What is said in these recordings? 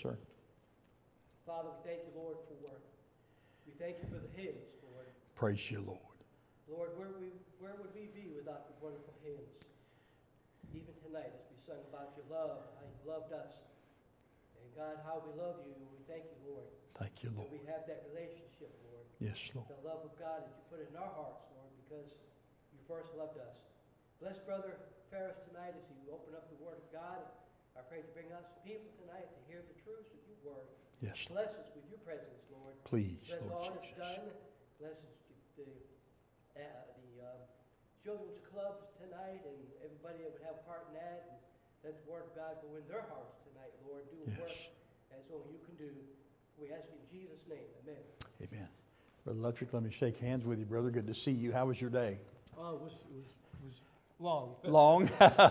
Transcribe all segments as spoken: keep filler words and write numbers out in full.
sir. Father, we thank you, Lord, for work. We thank you for the hymns, Lord. Praise you, Lord. Lord, where, we, where would we be without the wonderful hymns? Even tonight, as we sung about your love, how you loved us. And God, how we love you, and we thank you, Lord. Thank you, Lord. That we have that relationship, Lord. Yes, Lord. The love of God that you put in our hearts, Lord, because you first loved us. Bless Brother Ferris tonight as he open up the Word of God. I pray to bring us people tonight to hear the truths of your Word. Yes, Bless us with your presence, Lord. Please, Bless Lord all Jesus. that's done. Bless the, uh, the um, children's clubs tonight and everybody that would have part in that. And let the Word of God go in their hearts tonight, Lord. Do Yes. work as only you can do. We ask in Jesus' name. Amen. Amen. Brother Electric, let me shake hands with you, brother. Good to see you. How was your day? Oh, it was, it was, it was long. Long?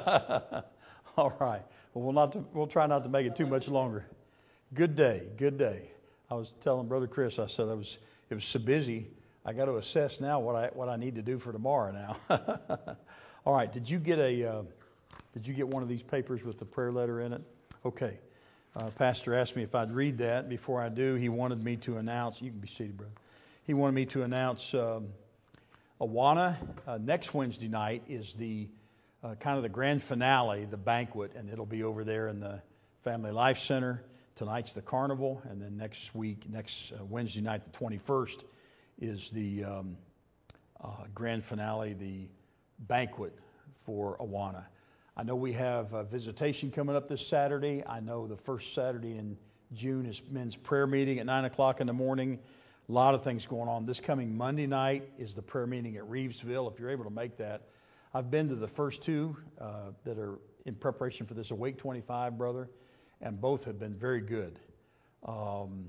All right. Well, we'll, not to, we'll try not to make it too much longer. Good day. Good day. I was telling Brother Chris, I said I was it was so busy, I got to assess now what I what I need to do for tomorrow now. All right. Did you get a uh, did you get one of these papers with the prayer letter in it? Okay. Uh, Pastor asked me if I'd read that. Before I do, he wanted me to announce. You can be seated, brother. He wanted me to announce um, Awana. Uh, next Wednesday night is the uh, kind of the grand finale, the banquet, and it'll be over there in the Family Life Center. Tonight's the carnival, and then next week, next uh, Wednesday night, the twenty-first, is the um, uh, grand finale, the banquet for Awana. I know we have a visitation coming up this Saturday. I know the first Saturday in June is men's prayer meeting at nine o'clock in the morning. A lot of things going on. This coming Monday night is the prayer meeting at Reevesville, if you're able to make that. I've been to the first two uh, that are in preparation for this Awake twenty-five, brother, and both have been very good. Um,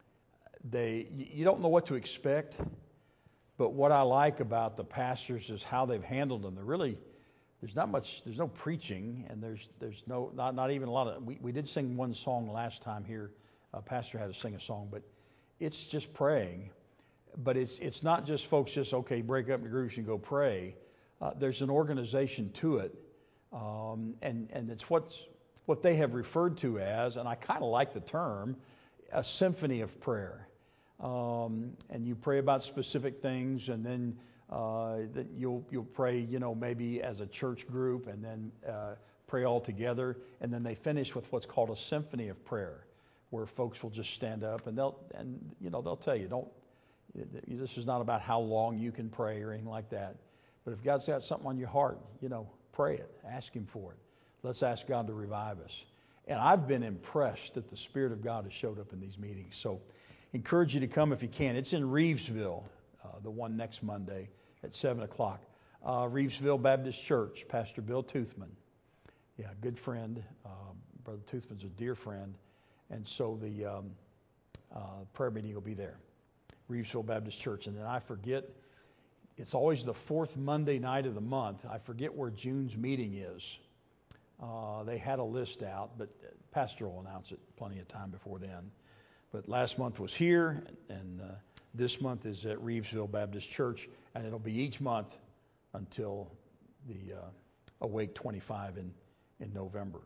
they, you don't know what to expect, but what I like about the pastors is how they've handled them. They're really, there's not much, there's no preaching, and there's there's no, not not even a lot of, we, we did sing one song last time here. A pastor had to sing a song, but it's just praying. But it's it's not just folks just, okay, break up your groups and go pray. Uh, there's an organization to it, um, and, and it's what's, what they have referred to as, and I kind of like the term, a symphony of prayer. Um, and you pray about specific things, and then uh, that you'll you'll pray, you know, maybe as a church group, and then uh, pray all together, and then they finish with what's called a symphony of prayer, where folks will just stand up and they'll and you know they'll tell you, don't. This is not about how long you can pray or anything like that, but if God's got something on your heart, you know, pray it, ask Him for it. Let's ask God to revive us. And I've been impressed that the Spirit of God has showed up in these meetings. So encourage you to come if you can. It's in Reevesville, uh, the one next Monday at seven o'clock. Uh, Reevesville Baptist Church, Pastor Bill Toothman. Yeah, good friend. Uh, Brother Toothman's a dear friend. And so the um, uh, prayer meeting will be there. Reevesville Baptist Church. And then I forget, it's always the fourth Monday night of the month. I forget where June's meeting is. Uh, they had a list out, but Pastor will announce it plenty of time before then. But last month was here, and uh, this month is at Reevesville Baptist Church, and it'll be each month until the uh, Awake twenty-five in, in November.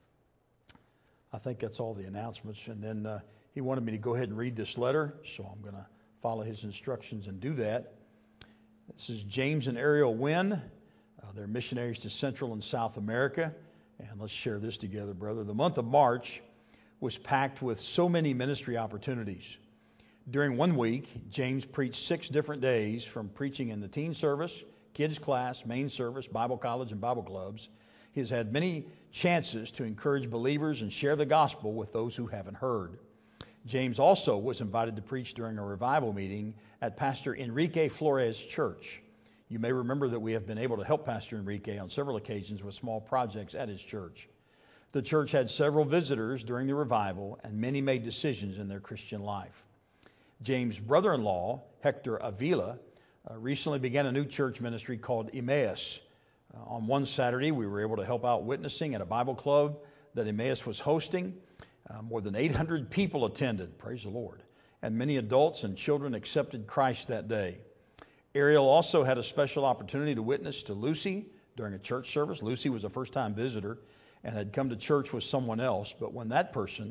I think that's all the announcements. And then uh, he wanted me to go ahead and read this letter, so I'm going to follow his instructions and do that. This is James and Ariel Wynn. Uh, they're missionaries to Central and South America. And let's share this together, brother. The month of March was packed with so many ministry opportunities. During one week, James preached six different days, from preaching in the teen service, kids class, main service, Bible college, and Bible clubs. He has had many chances to encourage believers and share the gospel with those who haven't heard. James also was invited to preach during a revival meeting at Pastor Enrique Flores' church. You may remember that we have been able to help Pastor Enrique on several occasions with small projects at his church. The church had several visitors during the revival, and many made decisions in their Christian life. James' brother-in-law, Hector Avila, uh, recently began a new church ministry called Emmaus. Uh, on one Saturday, we were able to help out witnessing at a Bible club that Emmaus was hosting. Uh, more than eight hundred people attended, praise the Lord, and many adults and children accepted Christ that day. Ariel also had a special opportunity to witness to Lucy during a church service. Lucy was a first-time visitor and had come to church with someone else, but when that person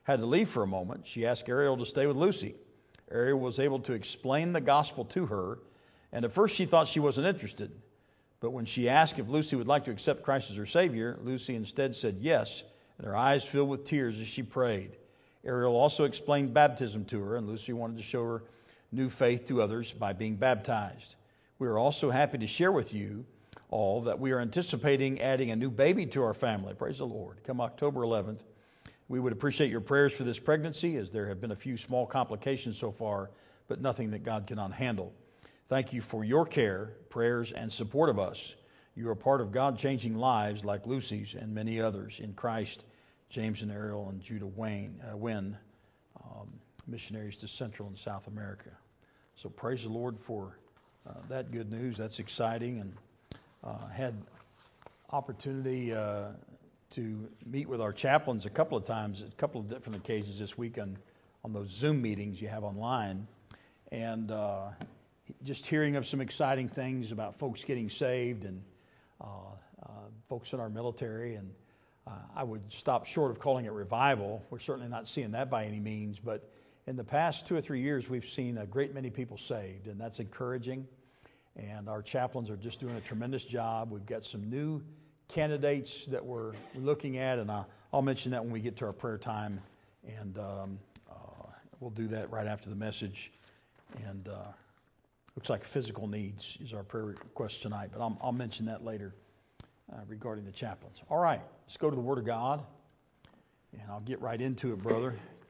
had to leave for a moment, she asked Ariel to stay with Lucy. Ariel was able to explain the gospel to her, and at first she thought she wasn't interested. But when she asked if Lucy would like to accept Christ as her Savior, Lucy instead said yes, and her eyes filled with tears as she prayed. Ariel also explained baptism to her, and Lucy wanted to show her new faith to others by being baptized. We are also happy to share with you all that we are anticipating adding a new baby to our family. Praise the Lord. Come October eleventh. We would appreciate your prayers for this pregnancy, as there have been a few small complications so far, but nothing that God cannot handle. Thank you for your care, prayers, and support of us. You are part of God changing lives like Lucy's and many others in Christ. James and Ariel and Judah Wayne, uh, Wynn, um, missionaries to Central and South America. So praise the Lord for uh, that good news. That's exciting, and uh, had opportunity uh, to meet with our chaplains a couple of times, a couple of different occasions this week on, on those Zoom meetings you have online, and uh, just hearing of some exciting things about folks getting saved and uh, uh, folks in our military. And uh, I would stop short of calling it revival. We're certainly not seeing that by any means, but in the past two or three years, we've seen a great many people saved, and that's encouraging. And our chaplains are just doing a tremendous job. We've got some new candidates that we're looking at, and I'll, I'll mention that when we get to our prayer time, and um, uh, we'll do that right after the message. And uh, looks like physical needs is our prayer request tonight, but I'll, I'll mention that later uh, regarding the chaplains. All right, let's go to the Word of God, and I'll get right into it, brother.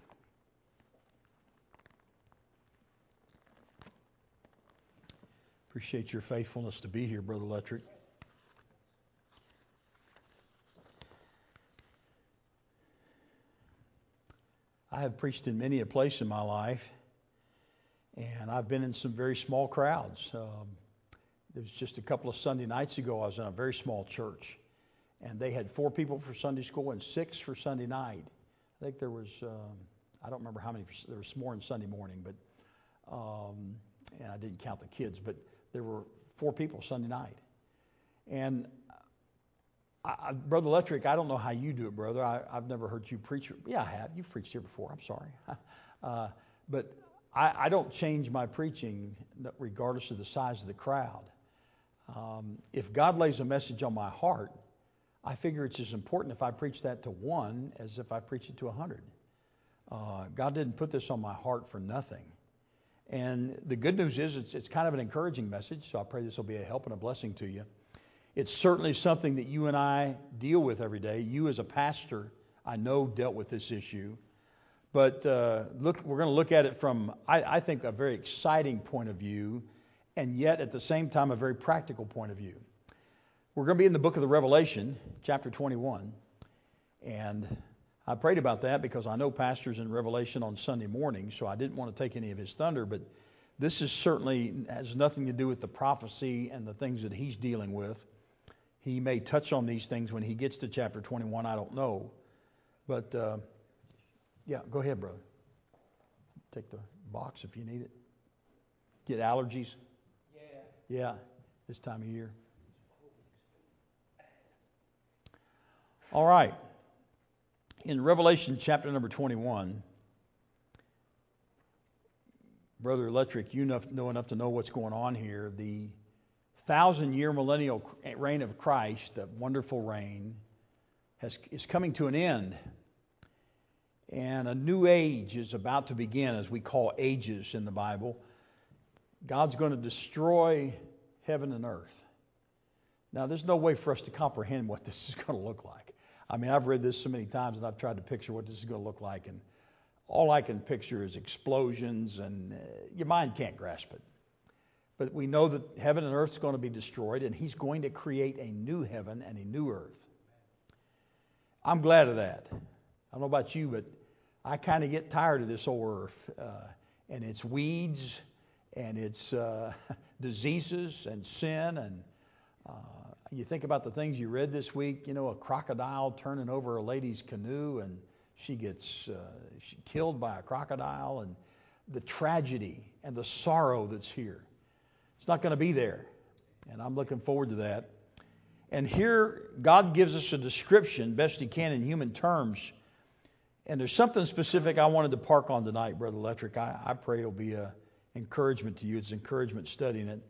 Appreciate your faithfulness to be here, Brother Lettrick. I have preached in many a place in my life, and I've been in some very small crowds. Um, there was just a couple of Sunday nights ago, I was in a very small church, and they had four people for Sunday school and six for Sunday night. I think there was, um, I don't remember how many, there was more on Sunday morning, but um, and I didn't count the kids, but there were four people Sunday night. And I, I, Brother Lettrick, I don't know how you do it, brother. I, I've never heard you preach. Yeah, I have. You've preached here before. I'm sorry. uh, but I, I don't change my preaching regardless of the size of the crowd. Um, if God lays a message on my heart, I figure it's as important if I preach that to one as if I preach it to a hundred. Uh, God didn't put this on my heart for nothing. And the good news is it's, it's kind of an encouraging message, so I pray this will be a help and a blessing to you. It's certainly something that you and I deal with every day. You as a pastor, I know, dealt with this issue. But uh, look, we're going to look at it from, I, I think, a very exciting point of view, and yet at the same time a very practical point of view. We're going to be in the book of the Revelation, chapter twenty-one, and I prayed about that because I know pastors in Revelation on Sunday morning, so I didn't want to take any of his thunder, but this is certainly has nothing to do with the prophecy and the things that he's dealing with. He may touch on these things when he gets to chapter twenty-one, I don't know. But, uh, yeah, go ahead, brother. Take the box if you need it. Get allergies? Yeah. Yeah, this time of year. All right. In Revelation chapter number twenty-one, Brother Lettrick, you know enough to know what's going on here. The thousand-year millennial reign of Christ, the wonderful reign, has, is coming to an end. And a new age is about to begin, as we call ages in the Bible. God's going to destroy heaven and earth. Now, there's no way for us to comprehend what this is going to look like. I mean, I've read this so many times, and I've tried to picture what this is going to look like, and all I can picture is explosions, and uh, your mind can't grasp it. But we know that heaven and earth is going to be destroyed, and he's going to create a new heaven and a new earth. I'm glad of that. I don't know about you, but I kind of get tired of this old earth, uh, and its weeds, and its uh, diseases, and sin, and uh, you think about the things you read this week, you know, a crocodile turning over a lady's canoe, and she gets uh, she killed by a crocodile, and the tragedy and the sorrow that's here. It's not going to be there, and I'm looking forward to that. And here, God gives us a description, best He can in human terms, And there's something specific I wanted to park on tonight, Brother Electric. I, I pray it'll be an encouragement to you. It's encouragement studying it.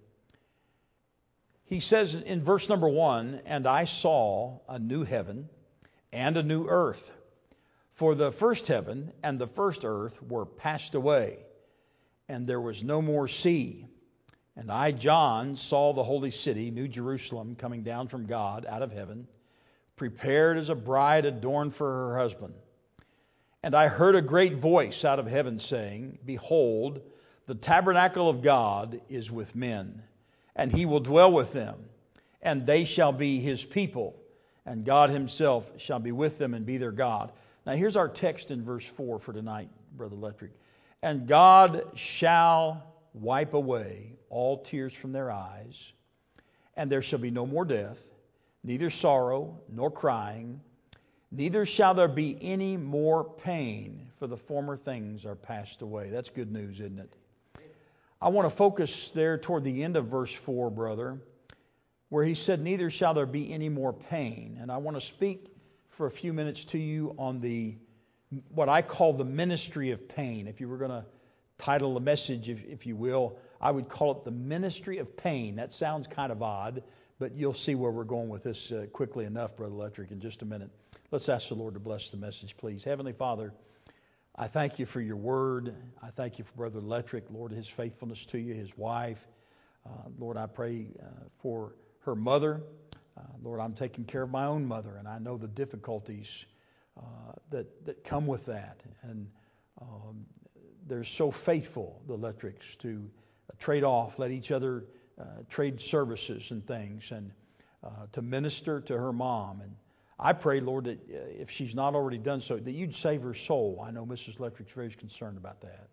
He says in verse number one, "And I saw a new heaven and a new earth. For the first heaven and the first earth were passed away, and there was no more sea. And I, John, saw the holy city, New Jerusalem, coming down from God out of heaven, prepared as a bride adorned for her husband. And I heard a great voice out of heaven saying, Behold, the tabernacle of God is with men, and he will dwell with them, and they shall be his people, and God himself shall be with them and be their God." Now here's our text in verse four for tonight, Brother Electric. "And God shall wipe away all tears from their eyes, and there shall be no more death, neither sorrow nor crying, neither shall there be any more pain, for the former things are passed away." That's good news, isn't it? I want to focus there toward the end of verse four, brother, where he said, "Neither shall there be any more pain." And I want to speak for a few minutes to you on the what I call the ministry of pain. If you were going to title the message, if, if you will, I would call it the ministry of pain. That sounds kind of odd, but you'll see where we're going with this uh, quickly enough, Brother Electric, in just a minute. Let's ask the Lord to bless the message, please. Heavenly Father, I thank you for your word. I thank you for Brother Electric, Lord, his faithfulness to you, his wife. Uh, Lord, I pray uh, for her mother. Uh, Lord, I'm taking care of my own mother, and I know the difficulties uh, that that come with that. And um, they're so faithful, the Electrics, to uh, trade off, let each other uh, trade services and things, and uh, to minister to her mom. And I pray, Lord, that uh, if she's not already done so, that you'd save her soul. I know Missus Electric's very concerned about that.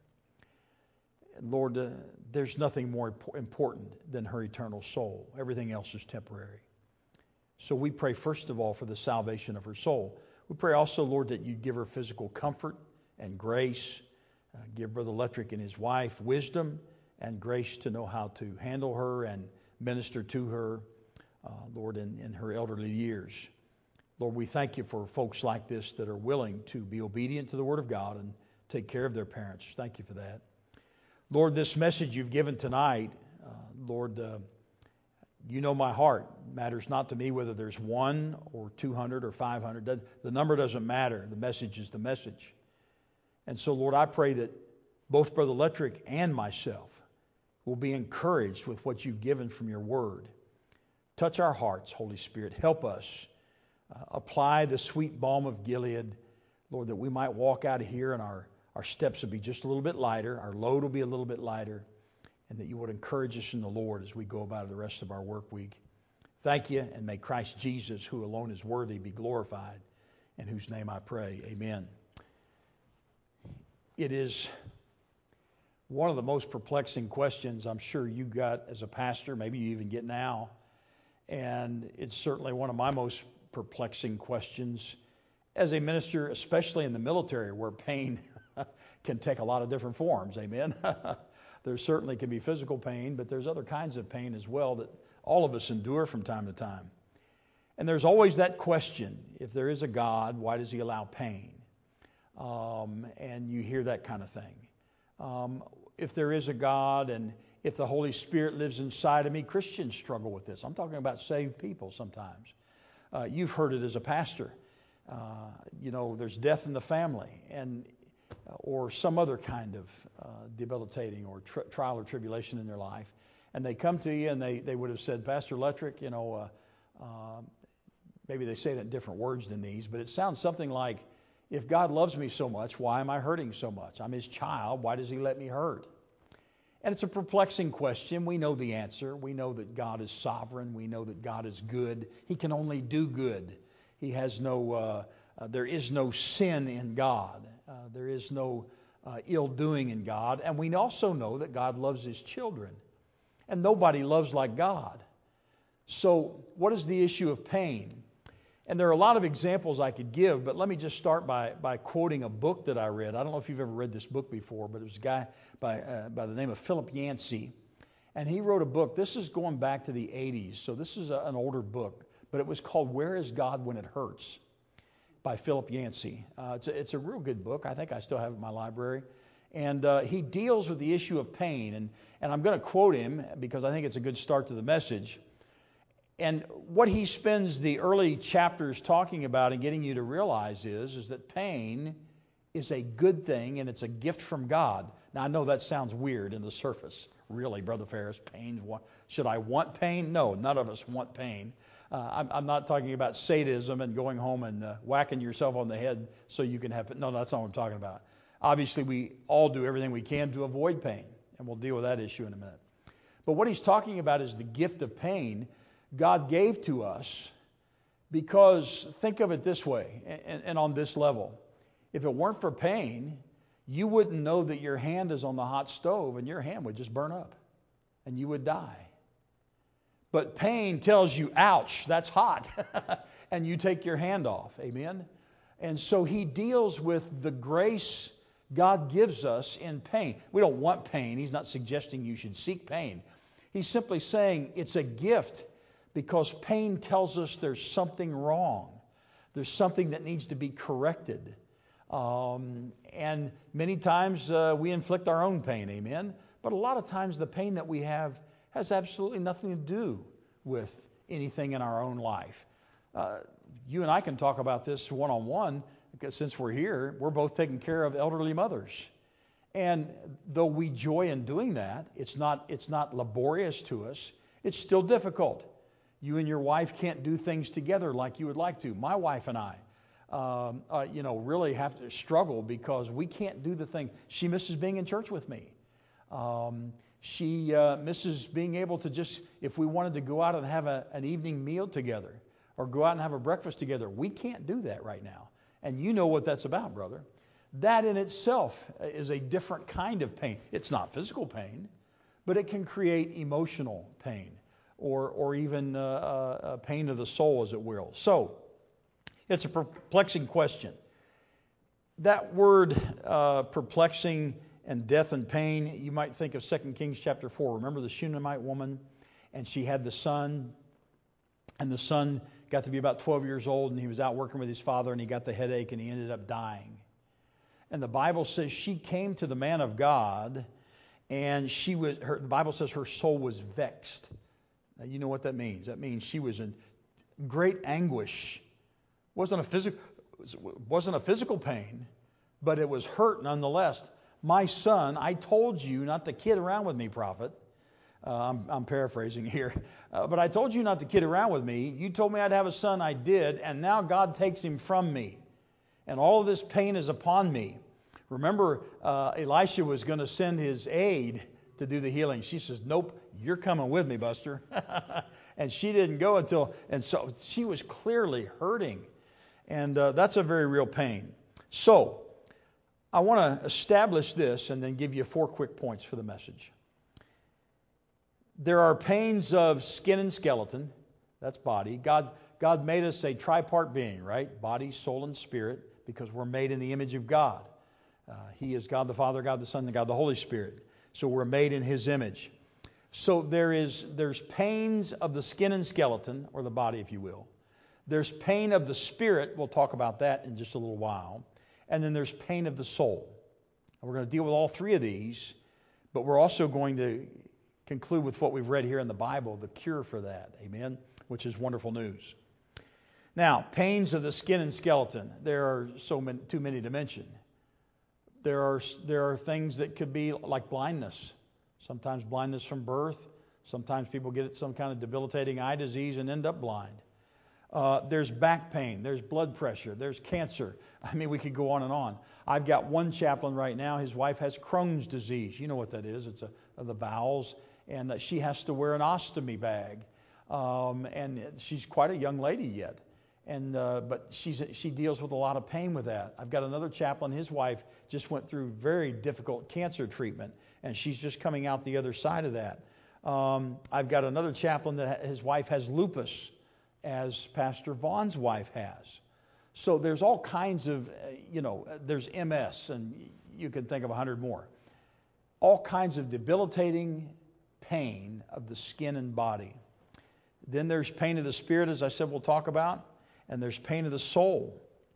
Lord, uh, there's nothing more important than her eternal soul. Everything else is temporary. So we pray, first of all, for the salvation of her soul. We pray also, Lord, that you'd give her physical comfort and grace. Uh, give Brother Electric and his wife wisdom and grace to know how to handle her and minister to her, uh, Lord, in, in her elderly years. Lord, we thank you for folks like this that are willing to be obedient to the Word of God and take care of their parents. Thank you for that. Lord, this message you've given tonight, uh, Lord, uh, you know my heart. It matters not to me whether there's one or two hundred or five hundred. The number doesn't matter. The message is the message. And so, Lord, I pray that both Brother Electric and myself will be encouraged with what you've given from your word. Touch our hearts, Holy Spirit. Help us uh, apply the sweet balm of Gilead, Lord, that we might walk out of here and our, our steps will be just a little bit lighter, our load will be a little bit lighter, and that you would encourage us in the Lord as we go about the rest of our work week. Thank you, and may Christ Jesus, who alone is worthy, be glorified, in whose name I pray. Amen. It is one of the most perplexing questions I'm sure you got as a pastor, maybe you even get now, and it's certainly one of my most perplexing questions as a minister, especially in the military, where pain can take a lot of different forms. Amen. There certainly can be physical pain, but there's other kinds of pain as well that all of us endure from time to time. And there's always that question, if there is a God, why does he allow pain? Um, and you hear that kind of thing. Um, if there is a God and if the Holy Spirit lives inside of me, Christians struggle with this. I'm talking about saved people sometimes. Uh, you've heard it as a pastor. Uh, you know, there's death in the family, and or some other kind of uh, debilitating or tri- trial or tribulation in their life. And they come to you and they, they would have said, Pastor Electric, you know, uh, uh, maybe they say it in different words than these, but it sounds something like, if God loves me so much, why am I hurting so much? I'm his child. Why does he let me hurt? And it's a perplexing question. We know the answer. We know that God is sovereign. We know that God is good. He can only do good. He has no, uh, uh, there is no sin in God. Uh, there is no uh, ill-doing in God. And we also know that God loves his children. And nobody loves like God. So what is the issue of pain? And there are a lot of examples I could give, but let me just start by, by quoting a book that I read. I don't know if you've ever read this book before, but it was a guy by, uh, by the name of Philip Yancey. And he wrote a book. This is going back to the eighties, so this is a, an older book. But it was called Where is God When It Hurts? by Philip Yancey. Uh, it's, a, it's a real good book. I think I still have it in my library. And uh, he deals with the issue of pain. And, and I'm going to quote him because I think it's a good start to the message. And what he spends the early chapters talking about and getting you to realize is, is that pain is a good thing and it's a gift from God. Now, I know that sounds weird in the surface. Really, Brother Ferris, pain. Should I want pain? No, none of us want pain. Uh, I'm, I'm not talking about sadism and going home and uh, whacking yourself on the head so you can have it. No, that's not what I'm talking about. Obviously, we all do everything we can to avoid pain, and we'll deal with that issue in a minute. But what he's talking about is the gift of pain God gave to us, because think of it this way, and, and on this level. If it weren't for pain, you wouldn't know that your hand is on the hot stove and your hand would just burn up and you would die. But pain tells you, ouch, that's hot. And you take your hand off. Amen? And so he deals with the grace God gives us in pain. We don't want pain. He's not suggesting you should seek pain. He's simply saying it's a gift because pain tells us there's something wrong. There's something that needs to be corrected. Um, and many times uh, we inflict our own pain, amen? But a lot of times the pain that we have has absolutely nothing to do with anything in our own life. Uh, you and I can talk about this one-on-one, because since we're here, we're both taking care of elderly mothers. And though we joy in doing that, it's not, it's not laborious to us, it's still difficult. You and your wife can't do things together like you would like to. My wife and I, um, uh, you know, really have to struggle because we can't do the thing. She misses being in church with me. Um, she uh, misses being able to just, if we wanted to go out and have a, an evening meal together or go out and have a breakfast together, we can't do that right now. And you know what that's about, brother. That in itself is a different kind of pain. It's not physical pain, but it can create emotional pain. Or, or even uh, uh, pain of the soul, as it will. So, it's a perplexing question. That word, uh, perplexing and death and pain, you might think of Second Kings chapter four. Remember the Shunammite woman? And she had the son, and the son got to be about twelve years old, and he was out working with his father, and he got the headache, and he ended up dying. And the Bible says she came to the man of God, and she was. Her, the Bible says her soul was vexed. Now, you know what that means. That means she was in great anguish. Wasn't a physical, wasn't a physical pain, but it was hurt nonetheless. My son, I told you not to kid around with me, prophet. Uh, I'm, I'm paraphrasing here. Uh, but I told you not to kid around with me. You told me I'd have a son, I did, and now God takes him from me. And all of this pain is upon me. Remember, uh, Elisha was going to send his aide to do the healing. She says, nope, you're coming with me, Buster. And she didn't go until, and so she was clearly hurting. And uh, that's a very real pain. So, I want to establish this and then give you four quick points for the message. There are pains of skin and skeleton. That's body. God, God made us a tripart being, right? Body, soul, and spirit, because we're made in the image of God. Uh, he is God the Father, God the Son, and God the Holy Spirit. So we're made in His image. So there is there's pains of the skin and skeleton, or the body, if you will. There's pain of the spirit. We'll talk about that in just a little while. And then there's pain of the soul. And we're going to deal with all three of these, but we're also going to conclude with what we've read here in the Bible, the cure for that. Amen? Which is wonderful news. Now, pains of the skin and skeleton. There are so many, too many to mention. There are there are things that could be like blindness. Sometimes blindness from birth. Sometimes people get some kind of debilitating eye disease and end up blind. Uh, there's back pain. There's blood pressure. There's cancer. I mean, we could go on and on. I've got one chaplain right now. His wife has Crohn's disease. You know what that is. It's a, the bowels. And uh, she has to wear an ostomy bag. Um, and she's quite a young lady yet. And uh, but she's she deals with a lot of pain with that. I've got another chaplain. His wife just went through very difficult cancer treatment, and she's just coming out the other side of that. Um, I've got another chaplain that his wife has lupus, as Pastor Vaughn's wife has. So there's all kinds of, uh, you know, there's M S, and you can think of a hundred more. All kinds of debilitating pain of the skin and body. Then there's pain of the spirit, as I said, we'll talk about. And there's pain of the soul.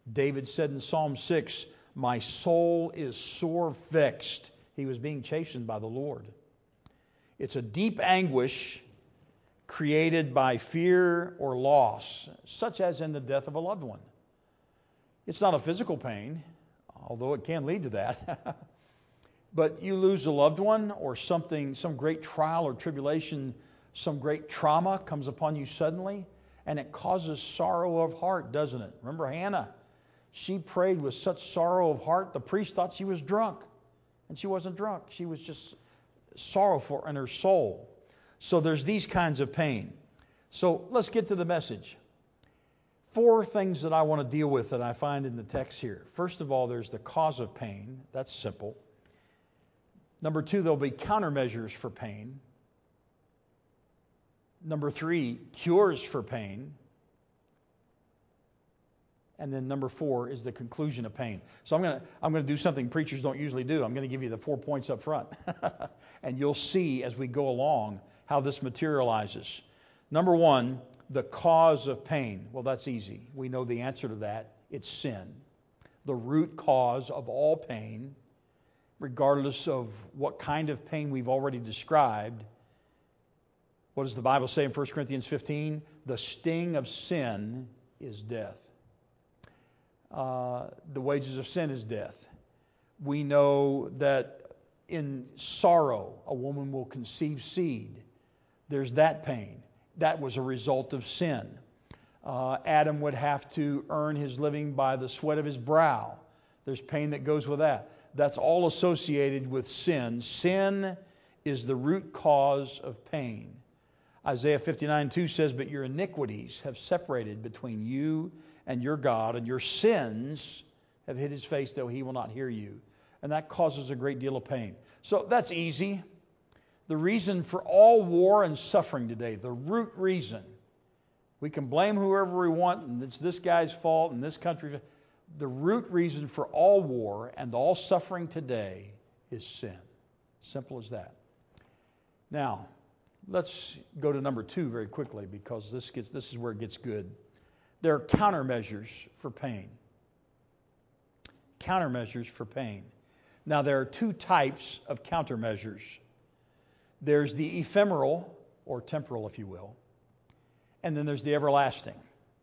David said in Psalm six, my soul is sore vexed. He was being chastened by the Lord. It's a deep anguish created by fear or loss, such as in the death of a loved one. It's not a physical pain, although it can lead to that. But you lose a loved one, or something, some great trial or tribulation, some great trauma comes upon you suddenly, and it causes sorrow of heart, doesn't it? Remember Hannah? She prayed with such sorrow of heart, the priest thought she was drunk. And she wasn't drunk. She was just sorrowful in her soul. So there's these kinds of pain. So let's get to the message. Four things that I want to deal with that I find in the text here. First of all, there's the cause of pain. That's simple. Number two, there'll be countermeasures for pain. Number three, cures for pain. And then number four is the conclusion of pain. So I'm going to I'm going to do something preachers don't usually do. I'm going to give you the four points up front. And you'll see as we go along how this materializes. Number one, the cause of pain. Well, that's easy. We know the answer to that. It's sin. The root cause of all pain, regardless of what kind of pain we've already described. What does the Bible say in First Corinthians fifteen? The sting of sin is death. Uh, the wages of sin is death. We know that in sorrow, a woman will conceive seed. There's that pain. That was a result of sin. Uh, Adam would have to earn his living by the sweat of his brow. There's pain that goes with that. That's all associated with sin. Sin is the root cause of pain. Isaiah fifty-nine two says, but your iniquities have separated between you and your God, and your sins have hid his face, though he will not hear you. And that causes a great deal of pain. So that's easy. The reason for all war and suffering today, the root reason, we can blame whoever we want, and it's this guy's fault, and this country's. The root reason for all war and all suffering today is sin. Simple as that. Now, let's go to number two very quickly, because this gets this is where it gets good. There are countermeasures for pain. Countermeasures for pain. Now, there are two types of countermeasures. There's the ephemeral, or temporal, if you will, and then there's the everlasting.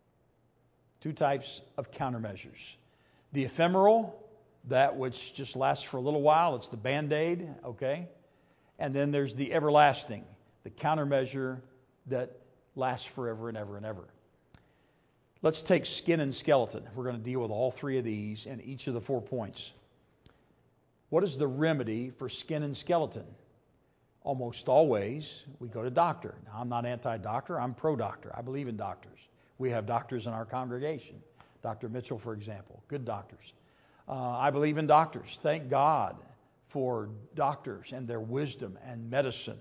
Two types of countermeasures. The ephemeral, that which just lasts for a little while, it's the Band-Aid, okay? And then there's the everlasting, the countermeasure that lasts forever and ever and ever. Let's take skin and skeleton. We're going to deal with all three of these in each of the four points. What is the remedy for skin and skeleton? Almost always, we go to doctor. Now, I'm not anti-doctor. I'm pro-doctor. I believe in doctors. We have doctors in our congregation. Doctor Mitchell, for example. Good doctors. Uh, I believe in doctors. Thank God for doctors and their wisdom and medicine.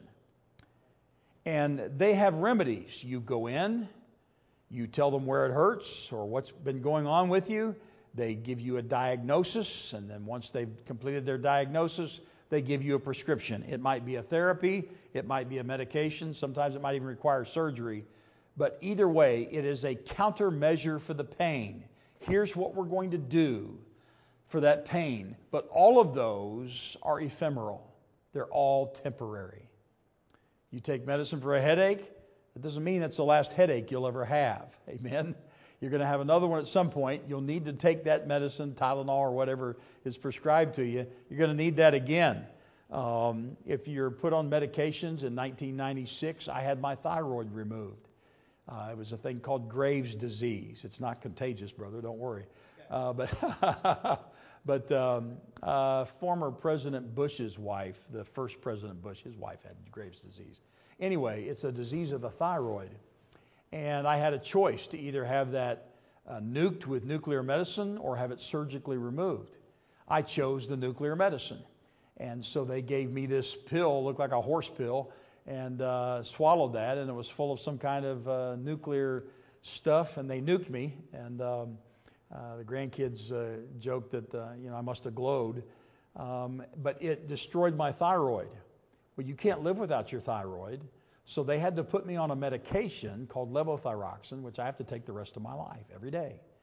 And they have remedies. You go in. You tell them where it hurts or what's been going on with you. They give you a diagnosis, and then once they've completed their diagnosis, they give you a prescription. It might be a therapy. It might be a medication. Sometimes it might even require surgery. But either way, it is a countermeasure for the pain. Here's what we're going to do for that pain. But all of those are ephemeral. They're all temporary. You take medicine for a headache. It doesn't mean it's the last headache you'll ever have. Amen. You're going to have another one at some point. You'll need to take that medicine, Tylenol or whatever is prescribed to you. You're going to need that again. Um, if you're put on medications in nineteen ninety-six, I had my thyroid removed. Uh, it was a thing called Graves' disease. It's not contagious, brother. Don't worry. Uh, but but um, uh, former President Bush's wife, the first President Bush, his wife had Graves' disease. Anyway, it's a disease of the thyroid. And I had a choice to either have that uh, nuked with nuclear medicine or have it surgically removed. I chose the nuclear medicine. And so they gave me this pill, looked like a horse pill, and uh, swallowed that, and it was full of some kind of uh, nuclear stuff, and they nuked me. And um, uh, the grandkids uh, joked that uh, you know I must have glowed, um, but it destroyed my thyroid. Well, you can't live without your thyroid, so they had to put me on a medication called levothyroxine, which I have to take the rest of my life every day.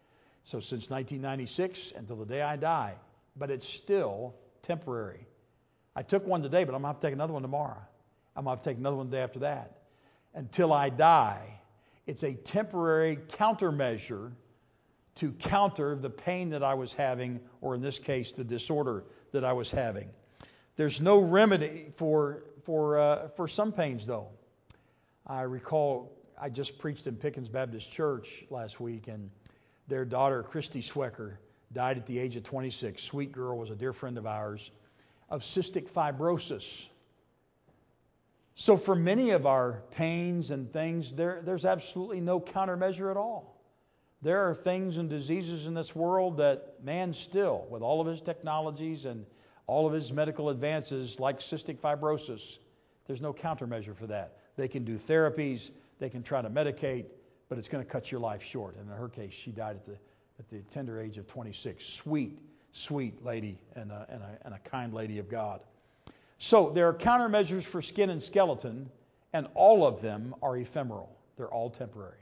So since nineteen ninety-six until the day I die, but it's still temporary. I took one today, but I'm going to have to take another one tomorrow. I'm going to have to take another one the day after that. Until I die, it's a temporary countermeasure to counter the pain that I was having, or in this case, the disorder that I was having. There's no remedy for for uh, for some pains, though. I recall I just preached in Pickens Baptist Church last week, and their daughter, Christy Swecker, died at the age of twenty-six. Sweet girl, was a dear friend of ours, of cystic fibrosis. So for many of our pains and things, there, there's absolutely no countermeasure at all. There are things and diseases in this world that man still, with all of his technologies and all of his medical advances, like cystic fibrosis, there's no countermeasure for that. They can do therapies, they can try to medicate, but it's going to cut your life short. And in her case, she died at the at the tender age of twenty-six. Sweet, sweet lady and a, and a, and a kind lady of God. So there are countermeasures for skin and skeleton, and all of them are ephemeral. They're all temporary.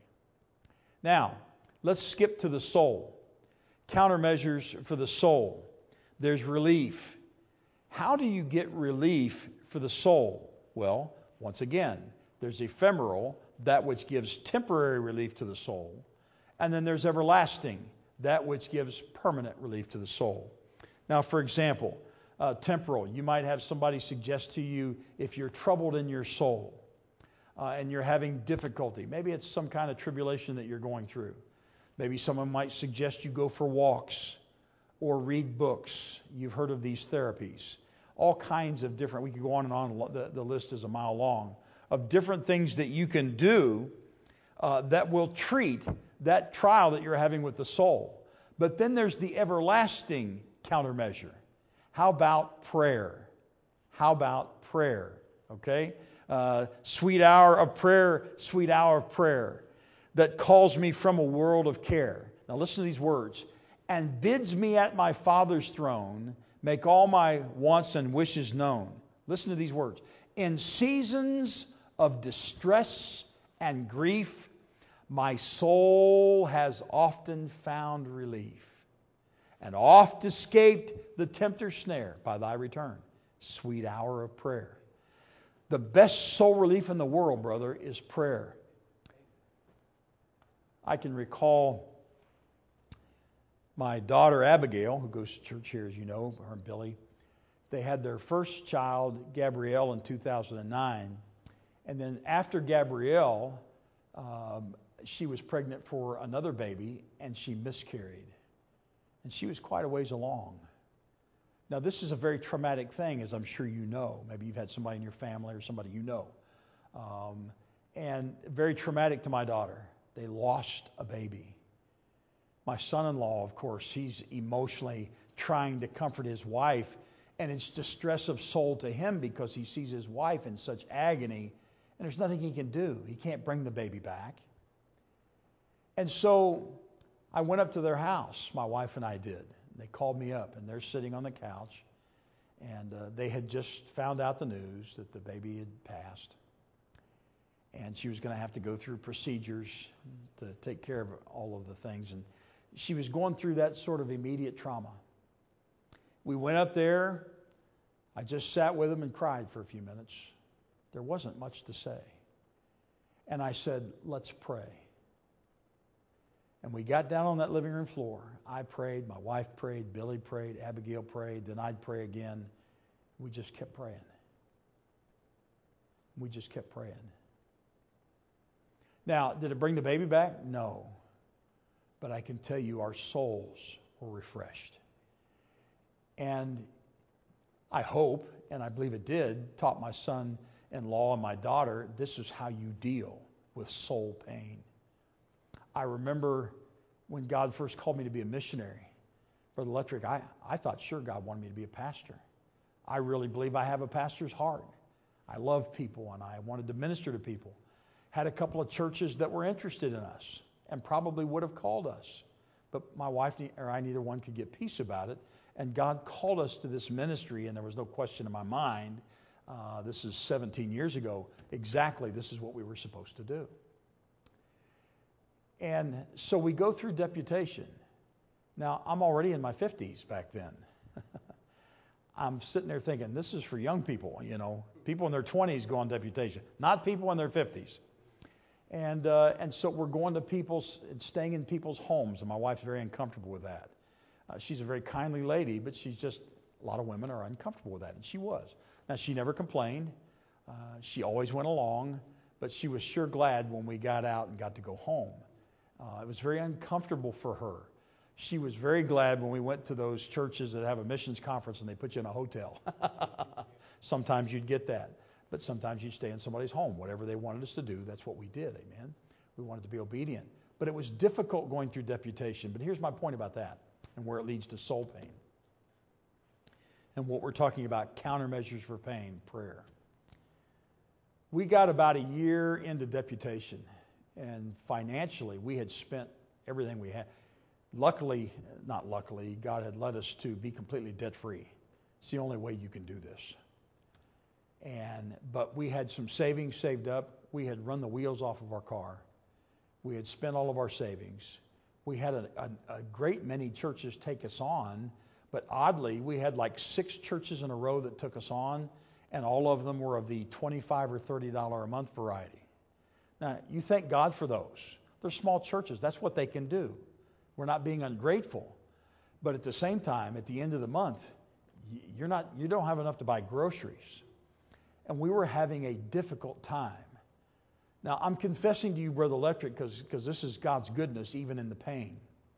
Now, let's skip to the soul. Countermeasures for the soul. There's relief. How do you get relief for the soul? Well, once again, there's ephemeral, that which gives temporary relief to the soul. And then there's everlasting, that which gives permanent relief to the soul. Now, for example, uh, temporal. You might have somebody suggest to you, if you're troubled in your soul uh, and you're having difficulty, maybe it's some kind of tribulation that you're going through. Maybe someone might suggest you go for walks or read books. You've heard of these therapies. All kinds of different, we could go on and on, the, the list is a mile long, of different things that you can do uh, that will treat that trial that you're having with the soul. But then there's the everlasting countermeasure. How about prayer? How about prayer? Okay? Uh, sweet hour of prayer, sweet hour of prayer that calls me from a world of care. Now listen to these words. And bids me at my Father's throne make all my wants and wishes known. Listen to these words. In seasons of distress and grief, my soul has often found relief, and oft escaped the tempter's snare by thy return. Sweet hour of prayer. The best soul relief in the world, brother, is prayer. I can recall my daughter Abigail, who goes to church here, as you know, her and Billy. They had their first child, Gabrielle, in two thousand nine. And then after Gabrielle, um, she was pregnant for another baby, and she miscarried. And she was quite a ways along. Now, this is a very traumatic thing, as I'm sure you know. Maybe you've had somebody in your family or somebody you know. Um, and very traumatic to my daughter. They lost a baby. My son-in-law, of course, he's emotionally trying to comfort his wife, and it's distress of soul to him because he sees his wife in such agony, and there's nothing he can do. He can't bring the baby back. And so I went up to their house, my wife and I did. They called me up, and they're sitting on the couch, and uh, they had just found out the news that the baby had passed, and she was going to have to go through procedures to take care of all of the things, and she was going through that sort of immediate trauma. We went up there. I just sat with them and cried for a few minutes. There wasn't much to say. And I said, let's pray. And we got down on that living room floor. I prayed, my wife prayed, Billy prayed, Abigail prayed, then I'd pray again. We just kept praying. We just kept praying. Now, did it bring the baby back? No. But I can tell you our souls were refreshed. And I hope, and I believe it did, taught my son-in-law and my daughter, this is how you deal with soul pain. I remember when God first called me to be a missionary. Brother Electric, I, I thought sure God wanted me to be a pastor. I really believe I have a pastor's heart. I love people and I wanted to minister to people. Had a couple of churches that were interested in us and probably would have called us. But my wife or I, neither one could get peace about it. And God called us to this ministry, and there was no question in my mind, uh, this is seventeen years ago, exactly this is what we were supposed to do. And so we go through deputation. Now, I'm already in my fifties back then. I'm sitting there thinking, this is for young people, you know. People in their twenties go on deputation, not people in their fifties. And uh, and so we're going to people's, staying in people's homes, and my wife's very uncomfortable with that. Uh, she's a very kindly lady, but she's just, a lot of women are uncomfortable with that, and she was. Now, she never complained. Uh, she always went along, but she was sure glad when we got out and got to go home. Uh, it was very uncomfortable for her. She was very glad when we went to those churches that have a missions conference and they put you in a hotel. Sometimes you'd get that, but sometimes you'd stay in somebody's home. Whatever they wanted us to do, that's what we did, amen? We wanted to be obedient. But it was difficult going through deputation. But here's my point about that and where it leads to soul pain. And what we're talking about, countermeasures for pain, prayer. We got about a year into deputation, and financially we had spent everything we had. Luckily, not luckily, God had led us to be completely debt-free. It's the only way you can do this. And but we had some savings saved up. We had run the wheels off of our car. We had spent all of our savings. We had a, a, a great many churches take us on, but oddly, we had like six churches in a row that took us on, and all of them were of the twenty-five or thirty dollars a month variety. Now, you thank God for those. They're small churches. That's what they can do. We're not being ungrateful. But at the same time, at the end of the month, you're not, you don't have enough to buy groceries. And we were having a difficult time. Now, I'm confessing to you, Brother Electric, because this is God's goodness, even in the pain.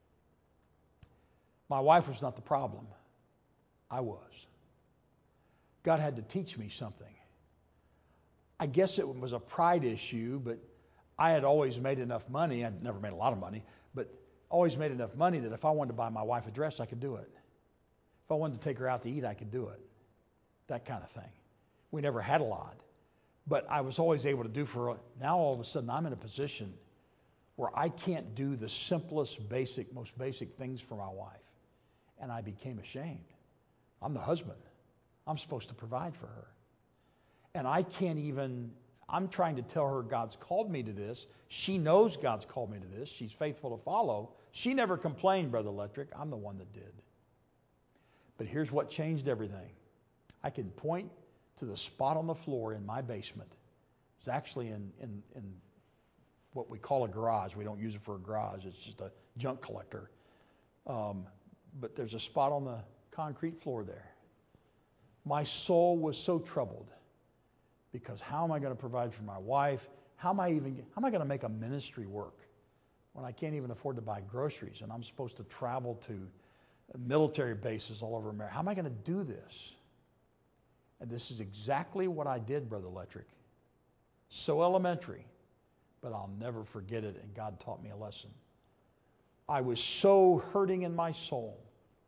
My wife was not the problem. I was. God had to teach me something. I guess it was a pride issue, but I had always made enough money. I'd never made a lot of money, but always made enough money that if I wanted to buy my wife a dress, I could do it. If I wanted to take her out to eat, I could do it. That kind of thing. We never had a lot, but I was always able to do for her. Now all of a sudden I'm in a position where I can't do the simplest, basic, most basic things for my wife. And I became ashamed. I'm the husband. I'm supposed to provide for her. And I can't even, I'm trying to tell her God's called me to this. She knows God's called me to this. She's faithful to follow. She never complained, Brother Electric. I'm the one that did. But here's what changed everything. I can point to the spot on the floor in my basement. It's actually in, in, in what we call a garage. We don't use it for a garage. It's just a junk collector. Um, but there's a spot on the concrete floor there. My soul was so troubled because how am I going to provide for my wife? How am I even, how am I going to make a ministry work when I can't even afford to buy groceries and I'm supposed to travel to military bases all over America? How am I going to do this? And this is exactly what I did, Brother Electric. So elementary, but I'll never forget it, and God taught me a lesson. I was so hurting in my soul,